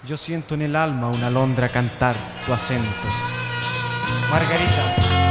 Yo siento en el alma una alondra cantar tu acento. Margarita,